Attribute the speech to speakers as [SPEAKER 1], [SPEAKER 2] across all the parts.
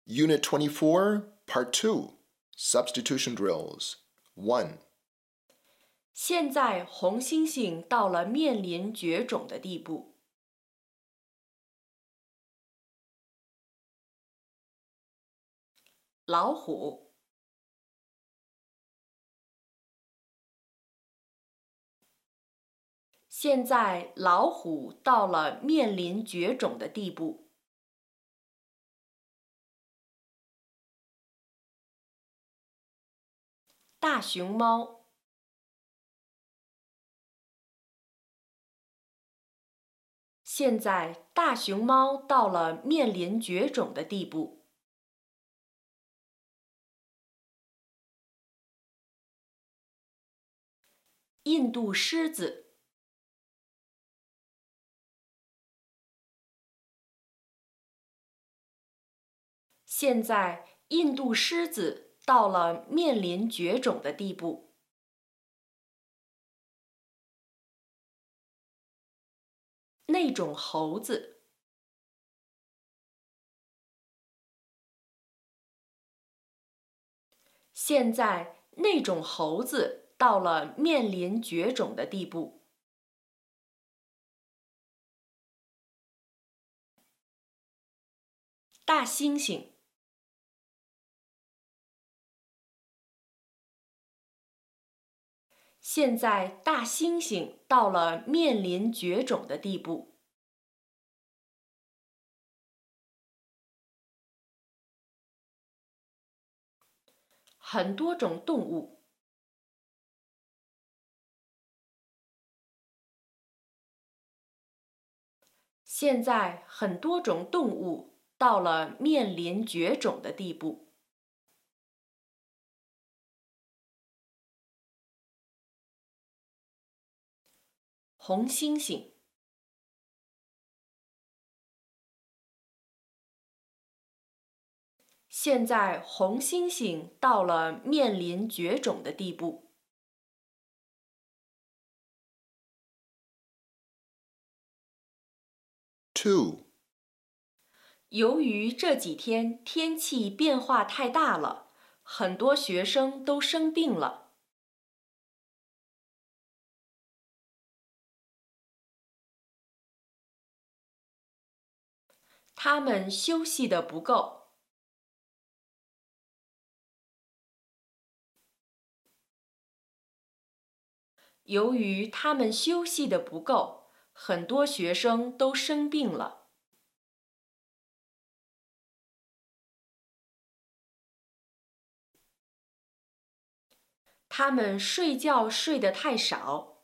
[SPEAKER 1] Unit 24, Part 2, Substitution Drills. 1.
[SPEAKER 2] 现在红猩猩到了面临绝种的地步。老虎，现在老虎到了面临绝种的地步。大熊猫，现在大熊猫到了面临绝种的地步。印度狮子，现在印度狮子到了面临绝种的地步。那种猴子，现在那种猴子到了面临绝种的地步。大猩猩，现在大猩猩到了面临绝种的地步。很多种动物，现在很多种动物到了面临绝种的地步。红猩猩，现在红猩猩到了面临绝种的地步。
[SPEAKER 1] 2.
[SPEAKER 2] 由于这几天天气变化太大了，很多学生都生病了。他们休息得不够。由于他们休息得不够，很多学生都生病了。他们睡觉睡得太少。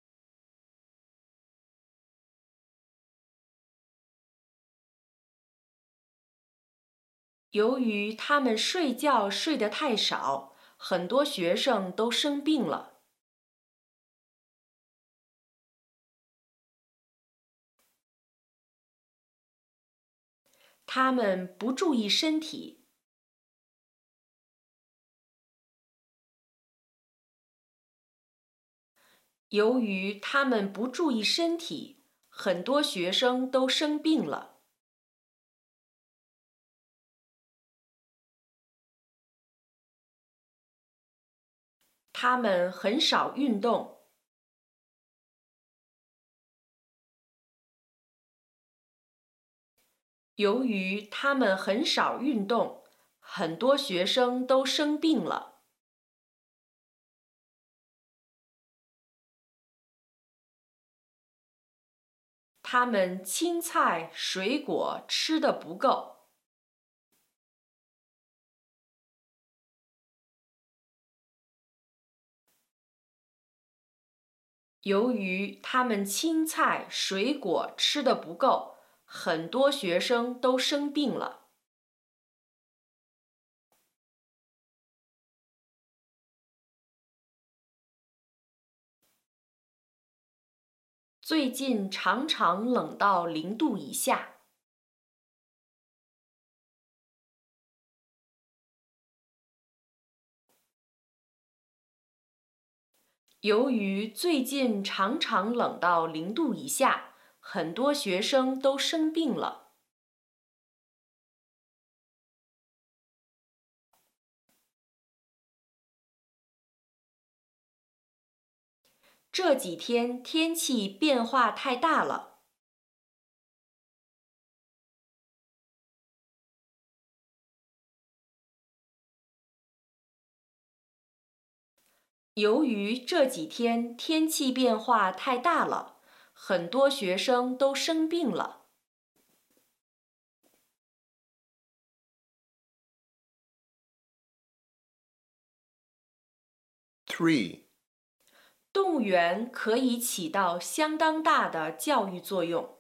[SPEAKER 2] 由于他们睡觉睡得太少，很多学生都生病了。他们不注意身体。由于他们不注意身体，很多学生都生病了。他们很少运动。由于他们很少运动，很多学生都生病了。他们青菜、水果吃得不够。由于他们青菜、水果吃得不够，很多学生都生病了。最近常常冷到0度以下。由于最近常常冷到0度以下，很多学生都生病了。 这几天天气变化太大了。由于这几天天气变化太大了，很多学生都生病了。
[SPEAKER 1] 3.
[SPEAKER 2] 动物园可以起到相当大的教育作用。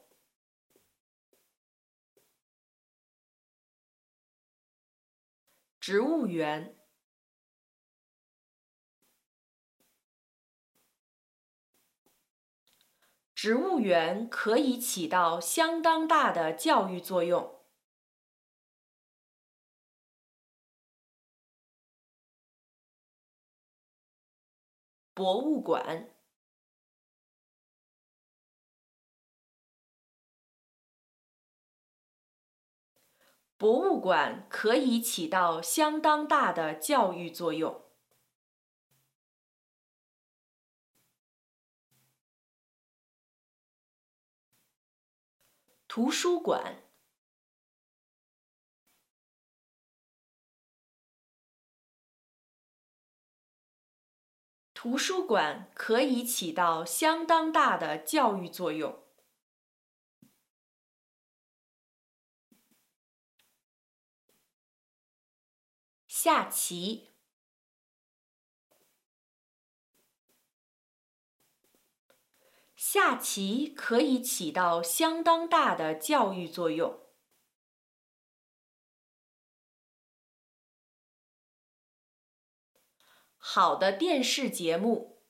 [SPEAKER 2] 植物园。植物园可以起到相当大的教育作用。博物馆。博物馆可以起到相当大的教育作用。图书馆。图书馆可以起到相当大的教育作用。下棋。下棋可以起到相当大的教育作用。好的电视节目。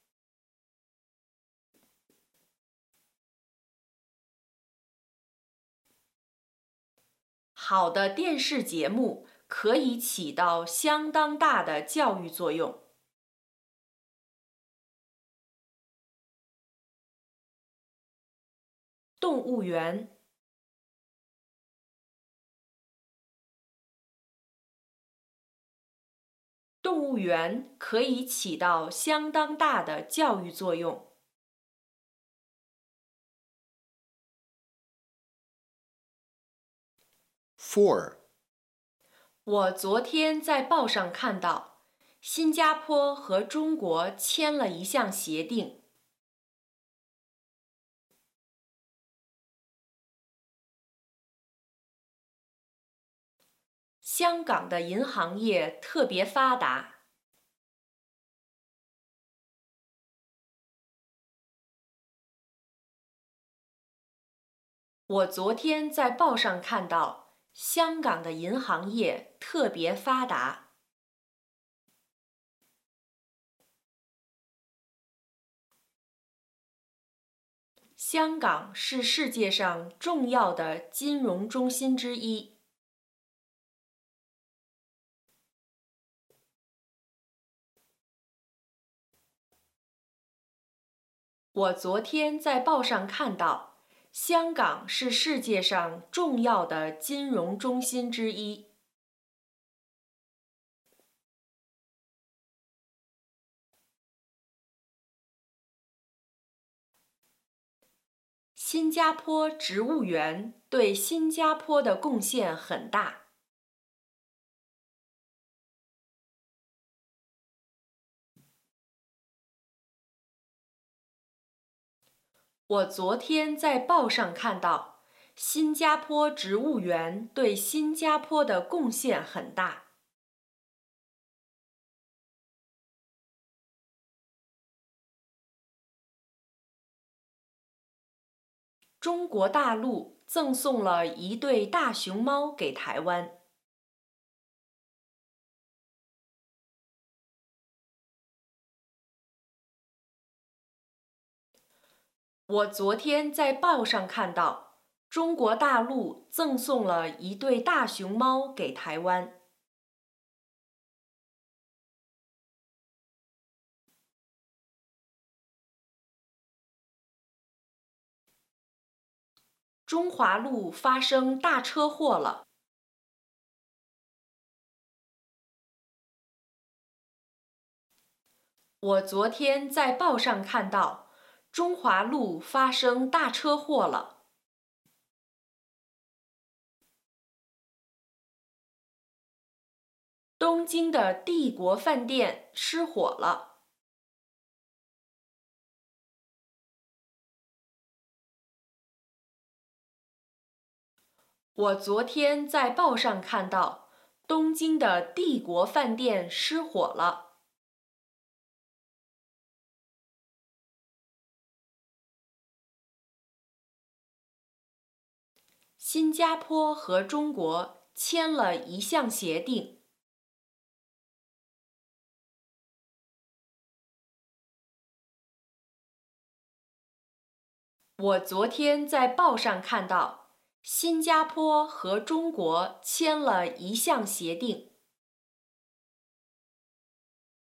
[SPEAKER 2] 好的电视节目可以起到相当大的教育作用。动物园。动物园可以起到相当大的教育作用。
[SPEAKER 1] 4.
[SPEAKER 2] 我昨天在报上看到，新加坡和中国签了一项协定。香港的银行业特别发达。我昨天在报上看到，香港的银行业特别发达。香港是世界上重要的金融中心之一。我昨天在报上看到，香港是世界上重要的金融中心之一。新加坡植物园对新加坡的贡献很大。我昨天在报上看到，新加坡植物园对新加坡的贡献很大。中国大陆赠送了一对大熊猫给台湾。我昨天在报上看到，中国大陆赠送了一对大熊猫给台湾。中华路发生大车祸了。我昨天在报上看到， 中华路发生大车祸了。东京的帝国饭店失火了。我昨天在报上看到，东京的帝国饭店失火了。新加坡和中国签了一项协定。我昨天在报上看到，新加坡和中国签了一项协定。